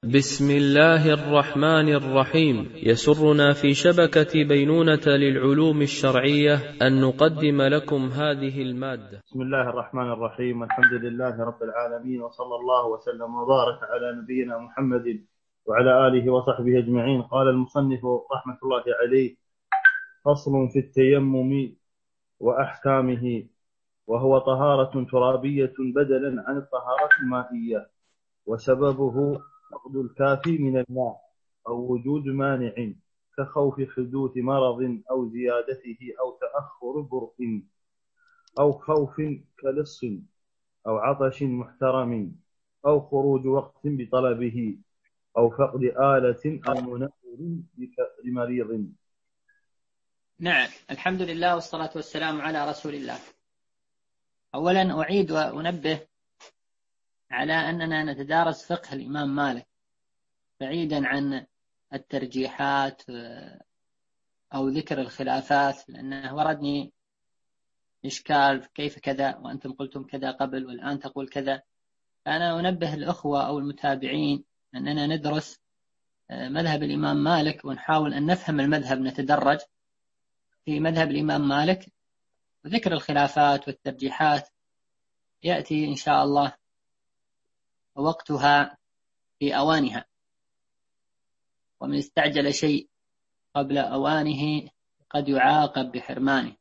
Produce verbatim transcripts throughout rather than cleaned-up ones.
بسم الله الرحمن الرحيم. يسرنا في شبكة بينونة للعلوم الشرعية أن نقدم لكم هذه المادة. بسم الله الرحمن الرحيم. الحمد لله رب العالمين، وصلى الله وسلم وبارك على نبينا محمد وعلى آله وصحبه أجمعين. قال المصنف رحمة الله عليه: فصل في التيمم وأحكامه، وهو طهارة ترابية بدلا عن الطهارة المائية، وسببه فقد الكافي من الماء أو وجود مانع كخوف حدوث مرض أو زيادته أو تأخر برء أو خوف كلص أو عطش محترم أو خروج وقت بطلبه أو فقد آلة أو منور لمريض. نعم، الحمد لله والصلاة والسلام على رسول الله. أولا أعيد وأنبه على أننا نتدارس فقه الإمام مالك بعيدا عن الترجيحات أو ذكر الخلافات، لأنه وردني إشكال كيف كذا وأنتم قلتم كذا قبل والآن تقول كذا. أنا أنبه الأخوة أو المتابعين أننا ندرس مذهب الإمام مالك ونحاول أن نفهم المذهب، نتدرج في مذهب الإمام مالك، وذكر الخلافات والترجيحات يأتي إن شاء الله وقتها في أوانها، ومن استعجل شيء قبل أوانه قد يعاقب بحرمانه.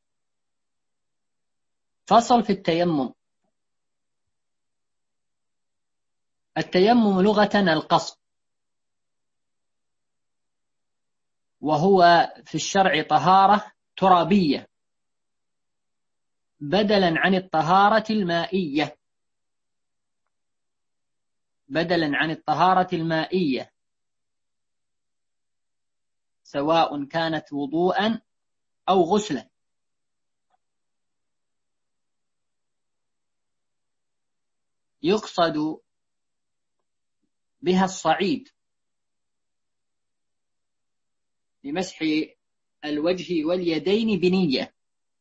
فصل في التيمم. التيمم لغة القصد، وهو في الشرع طهارة ترابية بدلا عن الطهارة المائية بدلا عن الطهارة المائية سواء كانت وضوءا أو غسلا. يقصد بها الصعيد لمسح الوجه واليدين بنية،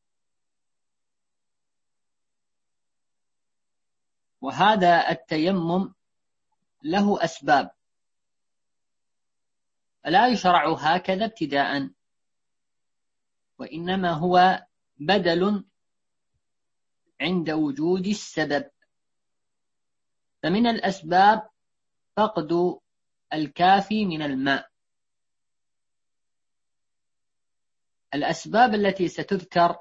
وهذا التيمم له أسباب، لا يشرع هكذا ابتداء، وإنما هو بدل عند وجود السبب. فمن الأسباب فقد الكافي من الماء. الأسباب التي ستذكر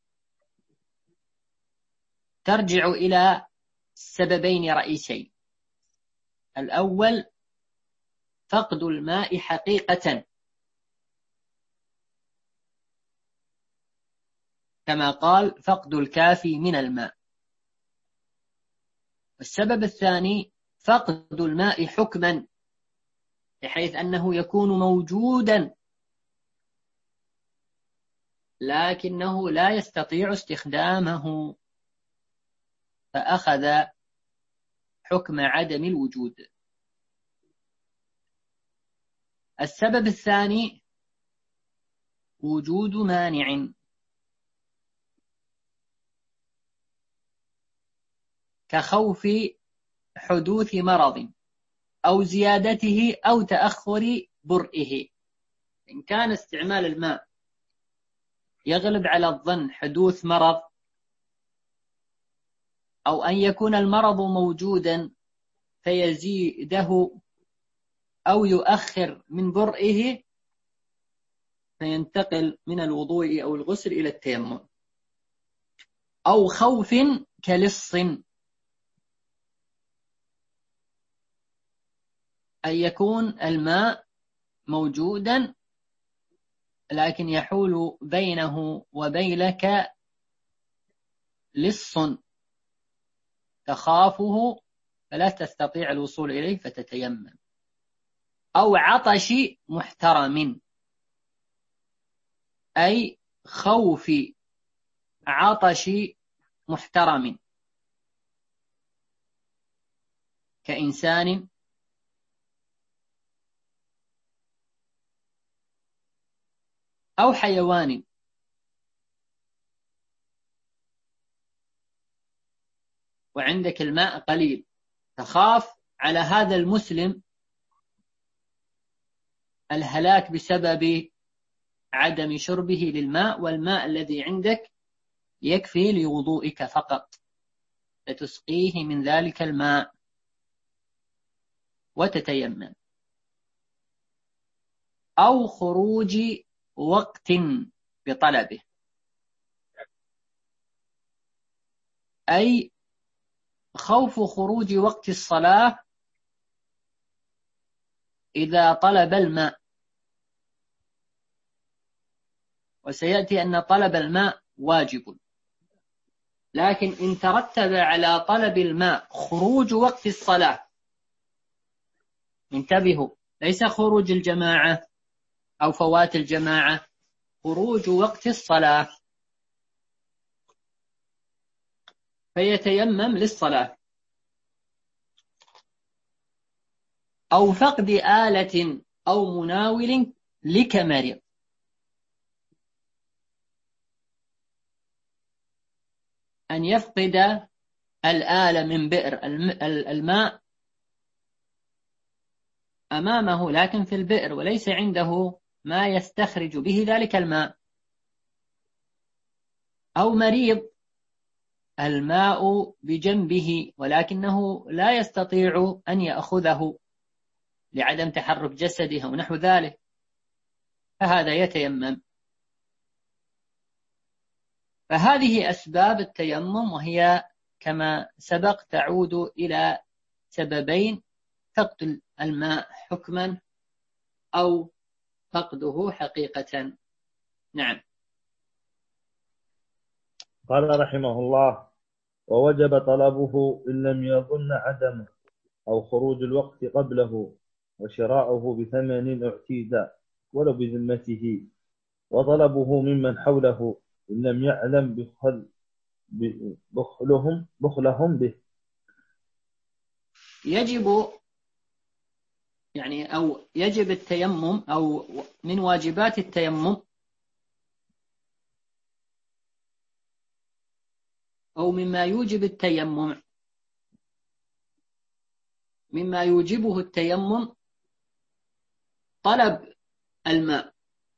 ترجع إلى سببين رئيسين. الأول فقد الماء حقيقة، كما قال فقد الكافي من الماء. والسبب الثاني فقد الماء حكما، بحيث أنه يكون موجودا لكنه لا يستطيع استخدامه، فأخذ حكم عدم الوجود. السبب الثاني وجود مانع كخوف حدوث مرض أو زيادته أو تأخر برئه. إن كان استعمال الماء يغلب على الظن حدوث مرض، أو أن يكون المرض موجودا فيزيده أو يؤخر من برئه، فينتقل من الوضوء أو الغسل إلى التيمم. أو خوف كلص، أن يكون الماء موجودا لكن يحول بينه وبينك لص تخافه فلا تستطيع الوصول إليه فتتيمم. أو عطش محترم، أي خوف عطش محترم كإنسان أو حيوان. وعندك الماء قليل، تخاف على هذا المسلم الهلاك بسبب عدم شربه للماء، والماء الذي عندك يكفي لوضوئك فقط، فتسقيه من ذلك الماء وتتيمم. أو خروج وقت بطلبه، أي خوف خروج وقت الصلاة إذا طلب الماء. وسيأتي أن طلب الماء واجب، لكن إن ترتب على طلب الماء خروج وقت الصلاة، انتبهوا، ليس خروج الجماعة أو فوات الجماعة، خروج وقت الصلاة، فيتيمم للصلاة. أو فقد آلة أو مناول لكمرض، أن يفقد الآلة من بئر الماء أمامه لكن في البئر، وليس عنده ما يستخرج به ذلك الماء. أو مريض الماء بجنبه ولكنه لا يستطيع أن يأخذه لعدم تحرك جسده أو نحو ذلك، فهذا يتيمم. فهذه أسباب التيمم، وهي كما سبق تعود إلى سببين: فقد الماء حكما أو فقده حقيقة. نعم. قال رحمه الله: ووجب طلبه إن لم يظن عدمه أو خروج الوقت قبله، وشراؤه بثمن اعتيد ولو بذمته، وطلبه ممن حوله إن لم يعلم بخل بخلهم, بخلهم به. يجب يعني أو يجب التيمم، أو من واجبات التيمم أو مما يوجب التيمم مما يوجبه التيمم طلب الماء.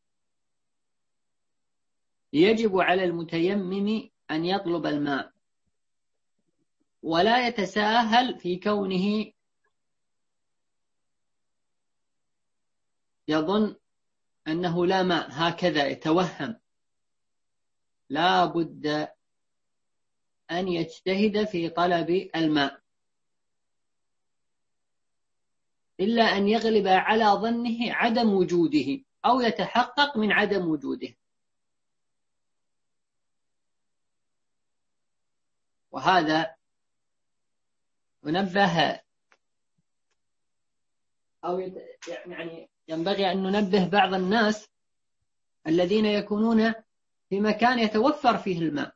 يجب على المتيمم أن يطلب الماء، ولا يتساهل في كونه يظن أنه لا ماء، هكذا يتوهم. لا بد أن يجتهد في طلب الماء، إلا أن يغلب على ظنه عدم وجوده أو يتحقق من عدم وجوده. وهذا ينبه أو يعني ينبغي أن ننبه بعض الناس الذين يكونون في مكان يتوفر فيه الماء،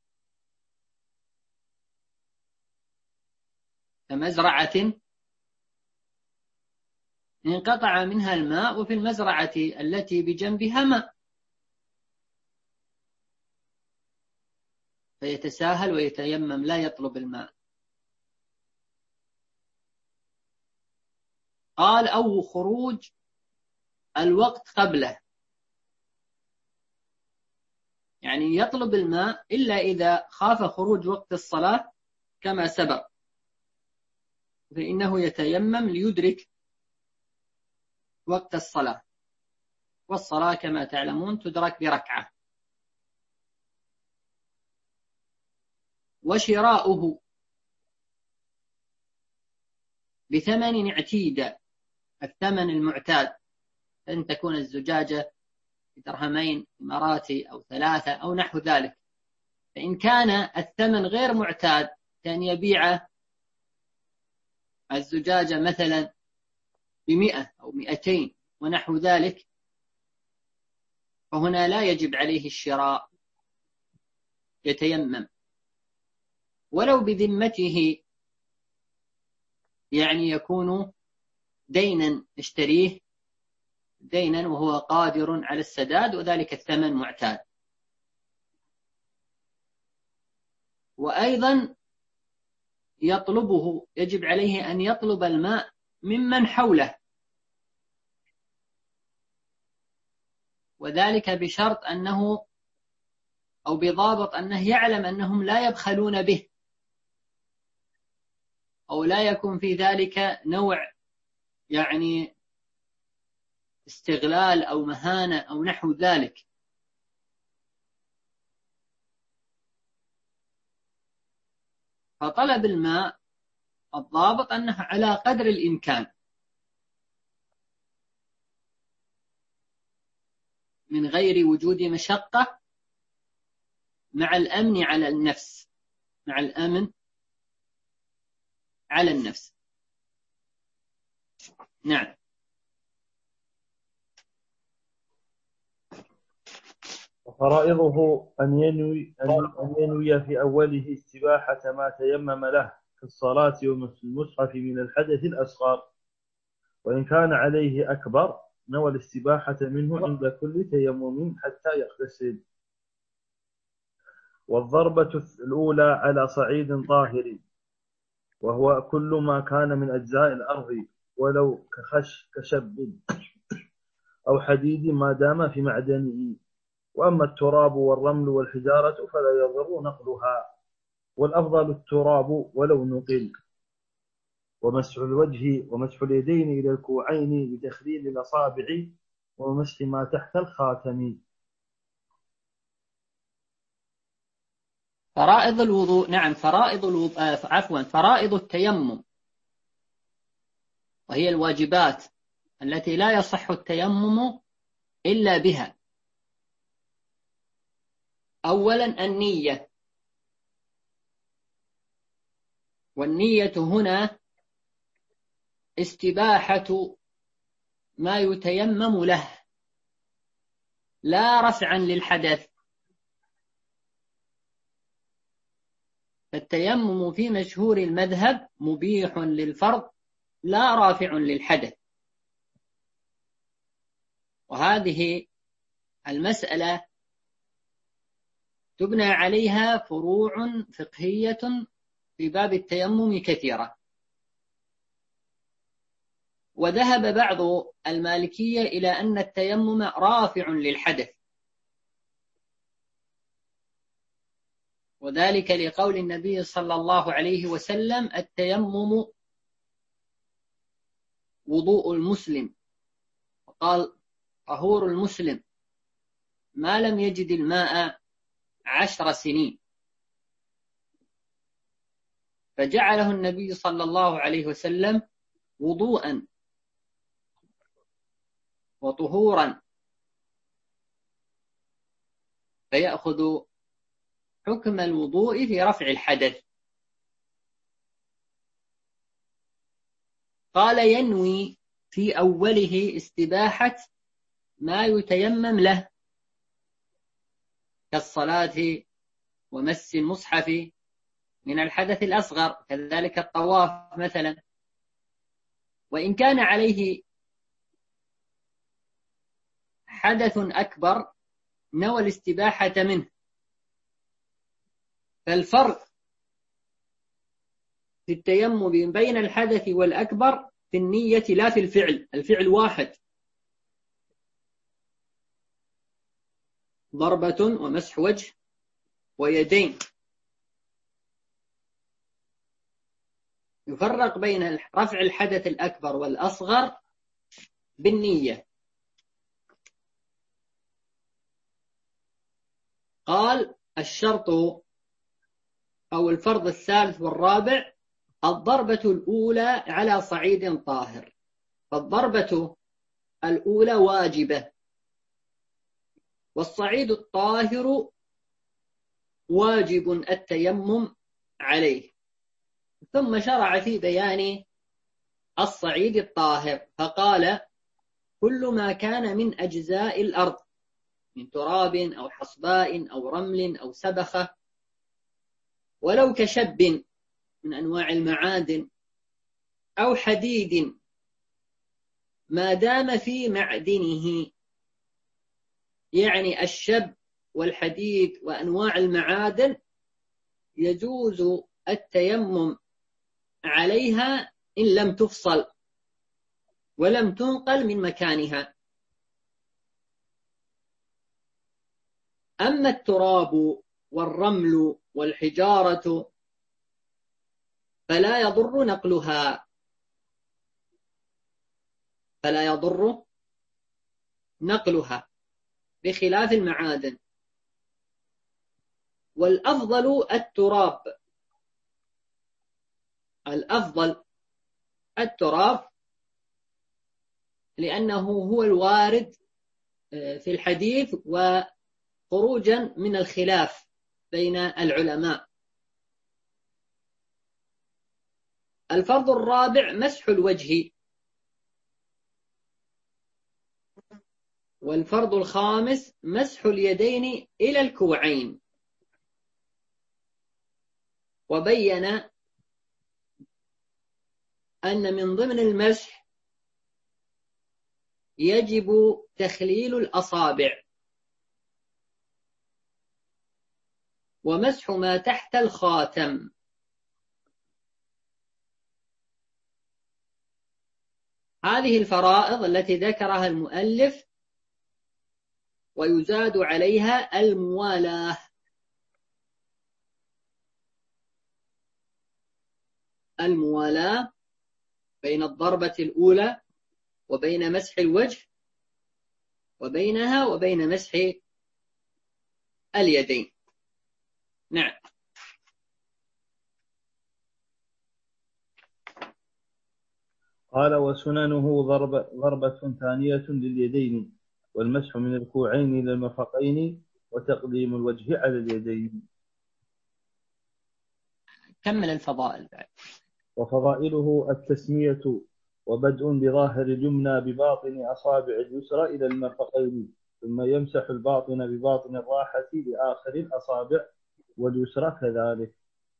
كمزرعة انقطع منها الماء وفي المزرعة التي بجنبها ماء، فيتساهل ويتيمم لا يطلب الماء. قال: أو خروج الوقت قبله، يعني يطلب الماء إلا إذا خاف خروج وقت الصلاة كما سبق، فإنه يتيمم ليدرك وقت الصلاة، والصلاة كما تعلمون تدرك بركعة. وشراؤه بثمن اعتيد، الثمن المعتاد، أن تكون الزجاجة بدرهمين إماراتي أو ثلاثة أو نحو ذلك. فإن كان الثمن غير معتاد، كان يبيع الزجاجة مثلا بمئة أو مئتين ونحو ذلك، فهنا لا يجب عليه الشراء، يتيمم. ولو بذمته، يعني يكون دينا اشتريه دينا وهو قادر على السداد، وذلك الثمن معتاد. وأيضا يطلبه، يجب عليه أن يطلب الماء ممن حوله، وذلك بشرط أنه أو بضابط أنه يعلم أنهم لا يبخلون به، أو لا يكون في ذلك نوع يعني استغلال أو مهانة أو نحو ذلك. فطلب الماء الضابط أنه على قدر الإمكان من غير وجود مشقة، مع الأمن على النفس مع الأمن على النفس. نعم. وفرائضه أن ينوي, أن ينوي في أوله استباحة ما تيمم له كالصلاة والمصحف من الحدث الأصغر، وإن كان عليه أكبر نوى الاستباحة منه عند كل تيمم حتى يغتسل. والضربة الأولى على صعيد طاهر، وهو كل ما كان من أجزاء الأرض ولو كخش كشب أو حديد ما دام في معدنه. وأما التراب والرمل والحجارة فلا يضر نقلها، والأفضل التراب ولو نقل. ومسح الوجه ومسح اليدين إلى الكوعين بتخليل الأصابع ومسح ما تحت الخاتم. فرائض الوضوء. نعم، فرائض الوضوء عفوا فرائض التيمم، وهي الواجبات التي لا يصح التيمم إلا بها. أولا النية، والنية هنا استباحة ما يتيمم له لا رفعا للحدث. فالتيمم في مشهور المذهب مبيح للفرض لا رافع للحدث. وهذه المسألة تبنى عليها فروع فقهية في باب التيمم كثيرة. وذهب بعض المالكية إلى أن التيمم رافع للحدث، وذلك لقول النبي صلى الله عليه وسلم: التيمم وضوء المسلم، وقال: طهور المسلم ما لم يجد الماء عشر سنين. فجعله النبي صلى الله عليه وسلم وضوءا وطهورا، فيأخذ حكم الوضوء في رفع الحدث. قال: ينوي في أوله استباحة ما يتيمم له كالصلاة ومس المصحف من الحدث الأصغر، كذلك الطواف مثلا. وإن كان عليه حدث أكبر نوى الاستباحة منه. فالفرق في التيمم بين الحدث والأكبر في النية لا في الفعل، الفعل واحد: ضربة ومسح وجه ويدين. يفرق بين رفع الحدث الأكبر والأصغر بالنية. قال: الشرط أو الفرض الثالث والرابع الضربة الأولى على صعيد طاهر. فالضربة الأولى واجبة، والصعيد الطاهر واجب التيمم عليه. ثم شرع في بيان الصعيد الطاهر فقال: كل ما كان من أجزاء الأرض من تراب أو حصباء أو رمل أو سبخة ولو كشب من أنواع المعادن أو حديد ما دام في معدنه. يعني الشب والحديد وأنواع المعادن يجوز التيمم عليها إن لم تفصل ولم تنقل من مكانها. أما التراب والرمل والحجارة فلا يضر نقلها فلا يضر نقلها بخلاف المعادن. والأفضل التراب الأفضل التراب لأنه هو الوارد في الحديث وخروجا من الخلاف بين العلماء. الفرض الرابع مسح الوجه. والفرض الخامس مسح اليدين إلى الكوعين. وبين أن من ضمن المسح يجب تخليل الأصابع ومسح ما تحت الخاتم. هذه الفرائض التي ذكرها المؤلف، ويزاد عليها الموالاة. الموالاة بين الضربة الأولى وبين مسح الوجه، وبينها وبين مسح اليدين. نعم. قال وسننه ضربة, ضربة ثانية لليدين، والمسح من الكوعين إلى المرفقين، وتقديم الوجه على اليدين. كمل الفضائل بعد. وفضائله التسمية، وبدء بظاهر اليمنى بباطن أصابع اليسرى إلى المرفقين، ثم يمسح الباطن بباطن الراحة لآخر الأصابع، واليسرى كذلك.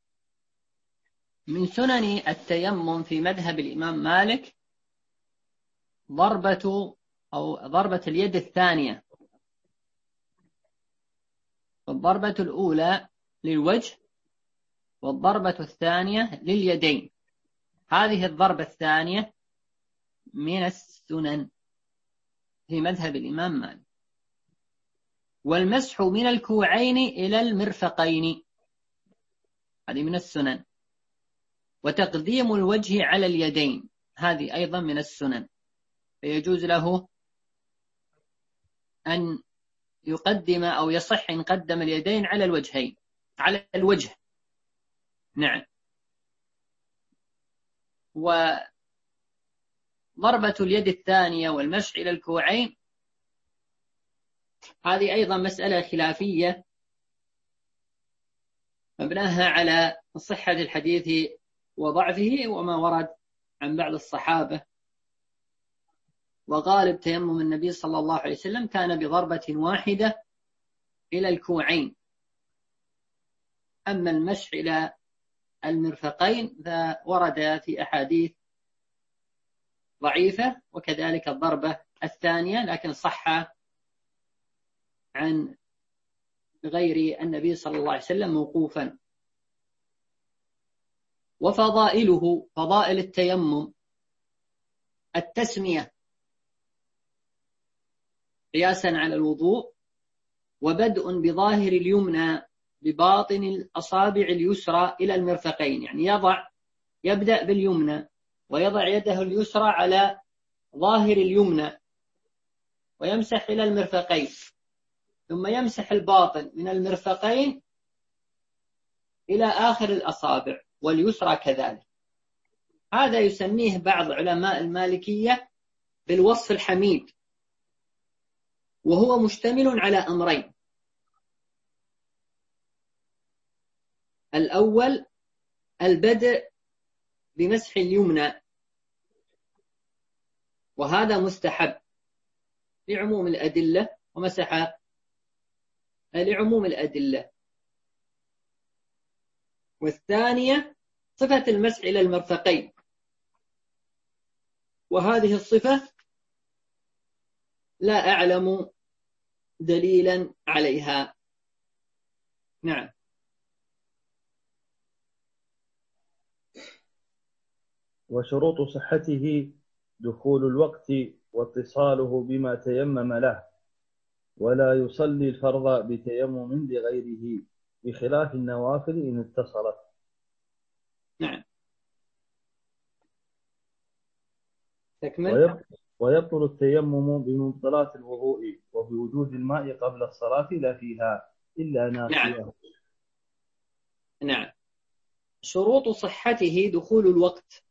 من سنن التيمم في مذهب الإمام مالك ضربة أو ضربة اليد الثانية. الضربة الأولى للوجه، والضربة الثانية لليدين. هذه الضربة الثانية من السنن في مذهب الإمام مالك. والمسح من الكوعين إلى المرفقين، هذه من السنن. وتقديم الوجه على اليدين، هذه أيضا من السنن. فيجوز له أن يقدم أو يصح إن قدم اليدين على الوجهين على الوجه. نعم. وضربة اليد الثانية والمسح إلى الكوعين هذه أيضا مسألة خلافية مبناها على صحة الحديث وضعفه وما ورد عن بعض الصحابة. وغالب تيمم النبي صلى الله عليه وسلم كان بضربة واحدة إلى الكوعين. أما المسح إلى المرفقين فورد في أحاديث ضعيفة، وكذلك الضربة الثانية، لكن صح عن غير النبي صلى الله عليه وسلم موقوفا. وفضائله، فضائل التيمم التسمية قياسا على الوضوء، وبدء بظاهر اليمنى بباطن الأصابع اليسرى إلى المرفقين، يعني يضع يبدأ باليمنى ويضع يده اليسرى على ظاهر اليمنى ويمسح إلى المرفقين، ثم يمسح الباطن من المرفقين إلى آخر الأصابع، واليسرى كذلك. هذا يسميه بعض علماء المالكية بالوصف الحميد، وهو مشتمل على أمرين: الأول البدء بمسح اليمنى، وهذا مستحب لعموم الأدلة، ومسح لعموم الأدلة. والثانية صفة المسح إلى المرفقين، وهذه الصفة لا أعلم دليلا عليها. نعم. وشروط صحته دخول الوقت واتصاله بما تيمم له، ولا يصلي الفرض بتيمم لغيره بخلاف النوافل إن اتصلت. نعم. تكمل. ويبطل التيمم بمبطلات الوضوء وبوجود الماء قبل الصلاة لا فيها إلا ناسية. نعم. نعم. شروط صحته دخول الوقت،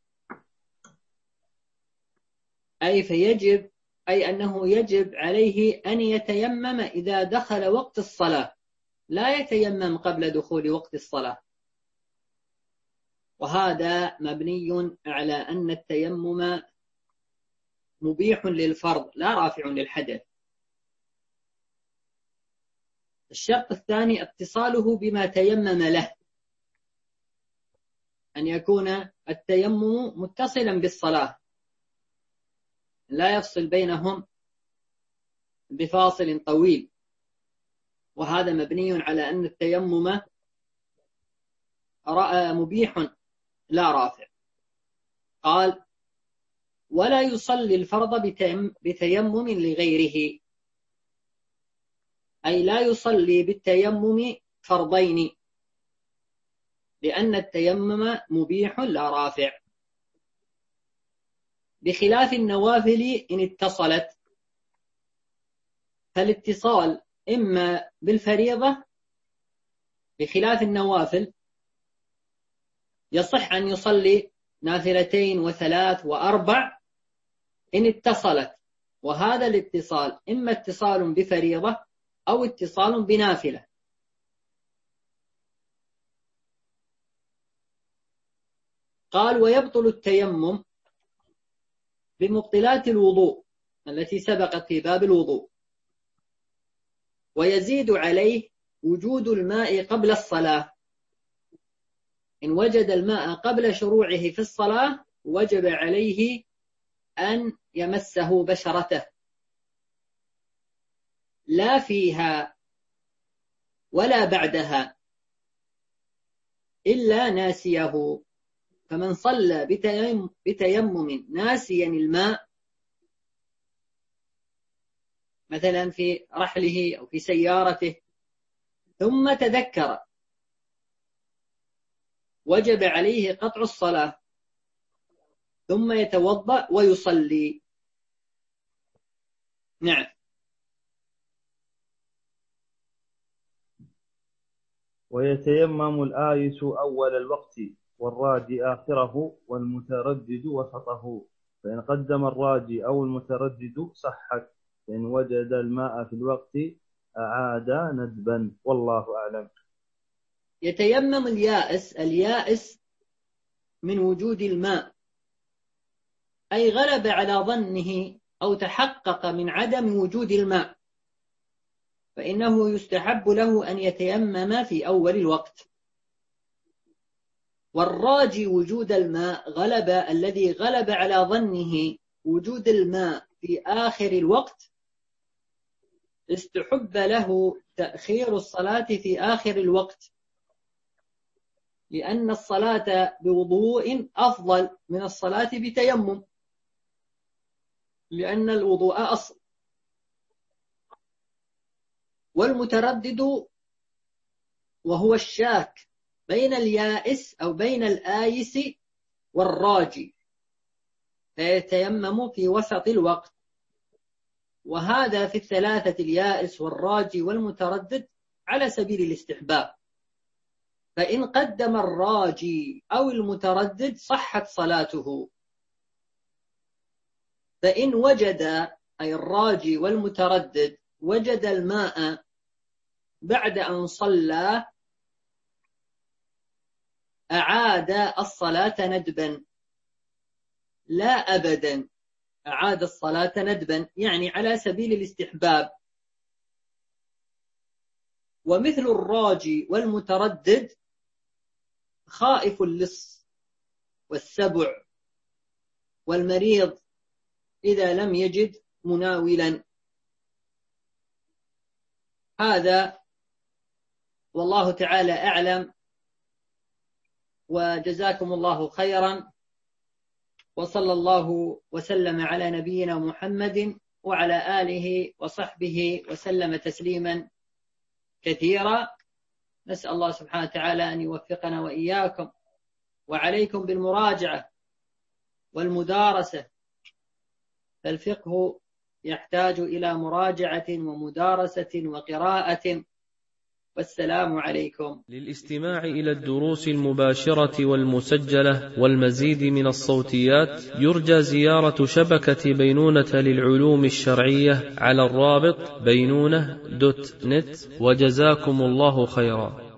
أي فيجب أي أنه يجب عليه أن يتيمم إذا دخل وقت الصلاة، لا يتيمم قبل دخول وقت الصلاة. وهذا مبني على أن التيمم مبيح للفرض لا رافع للحدث. الشرط الثاني اتصاله بما تيمم له، أن يكون التيمم متصلا بالصلاة لا يفصل بينهم بفاصل طويل، وهذا مبني على أن التيمم مبيح لا رافع. قال ولا يصلي الفرض بتيمم لغيره، أي لا يصلي بالتيمم فرضين لأن التيمم مبيح لا رافع، بخلاف النوافل إن اتصلت، فالاتصال إما بالفريضة بخلاف النوافل، يصح أن يصلي نافلتين وثلاث وأربع إن اتصلت، وهذا الاتصال إما اتصال بفريضة أو اتصال بنافلة. قال ويبطل التيمم بمبطلات الوضوء التي سبقت في باب الوضوء، ويزيد عليه وجود الماء قبل الصلاة. إن وجد الماء قبل شروعه في الصلاة وجب عليه أن يمسه بشرته لا فيها ولا بعدها إلا ناسيه. فمن صلى بتيمم ناسيا الماء مثلا في رحله أو في سيارته ثم تذكر وجب عليه قطع الصلاة ثم يتوضأ ويصلي. نعم. ويتيمم الآيس أول الوقت والراجي آخره والمتردد وسطه، فإن قدم الراجي أو المتردد صحت، فإن وجد الماء في الوقت أعاد ندبا، والله أعلم. يتيمم اليائس اليائس من وجود الماء، أي غلب على ظنه أو تحقق من عدم وجود الماء، فإنه يستحب له أن يتيمم في أول الوقت. والراجي وجود الماء غلب الذي غلب على ظنه وجود الماء في آخر الوقت استحب له تأخير الصلاة في آخر الوقت، لأن الصلاة بوضوء أفضل من الصلاة بتيمم، لأن الوضوء أصل. والمتردد وهو الشاك بين اليائس أو بين الآيس والراجي فيتيمم في وسط الوقت، وهذا في الثلاثة اليائس والراجي والمتردد على سبيل الاستحباب. فإن قدم الراجي أو المتردد صحت صلاته، فإن وجد أي الراجي والمتردد وجد الماء بعد أن صلى أعاد الصلاة ندبا، لا أبدا، أعاد الصلاة ندبا يعني على سبيل الاستحباب. ومثل الراجي والمتردد خائف اللص والسبع والمريض إذا لم يجد مناولا. هذا والله تعالى أعلم، وجزاكم الله خيرا، وصلى الله وسلم على نبينا محمد وعلى آله وصحبه وسلم تسليما كثيرا. نسأل الله سبحانه وتعالى أن يوفقنا وإياكم، وعليكم بالمراجعة والمدارسة، فالفقه يحتاج إلى مراجعة ومدارسة وقراءة. والسلام عليكم. للاستماع إلى الدروس المباشرة والمسجلة والمزيد من الصوتيات يرجى زيارة شبكة بينونة للعلوم الشرعية على الرابط بينونة دوت نت. وجزاكم الله خيرا.